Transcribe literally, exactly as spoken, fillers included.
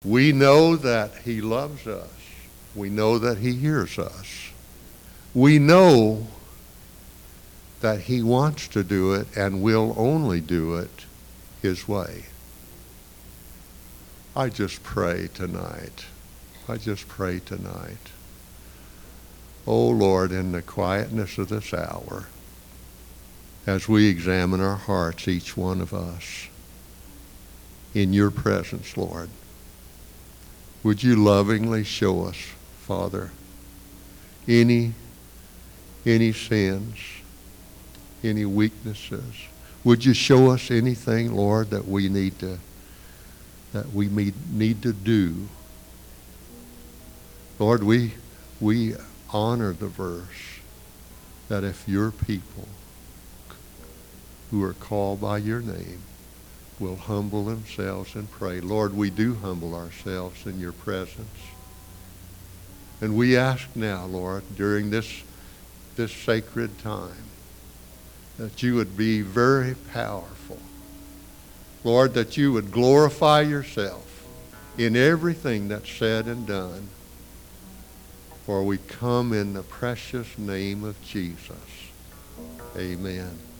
We know that he loves us. We know that he hears us. We know that he wants to do it and will only do it his way. I just pray tonight. I just pray tonight. Oh Lord, in the quietness of this hour, as we examine our hearts, each one of us, in your presence, Lord, would you lovingly show us, Father, any, any sins, any weaknesses? Would you show us anything, Lord, that we need to that we need to do? Lord, we we honor the verse that if your people who are called by your name will humble themselves and pray. Lord, we do humble ourselves in your presence. And we ask now, Lord, during this, this sacred time, that you would be very powerful. Lord, that you would glorify yourself in everything that's said and done. For we come in the precious name of Jesus. Amen.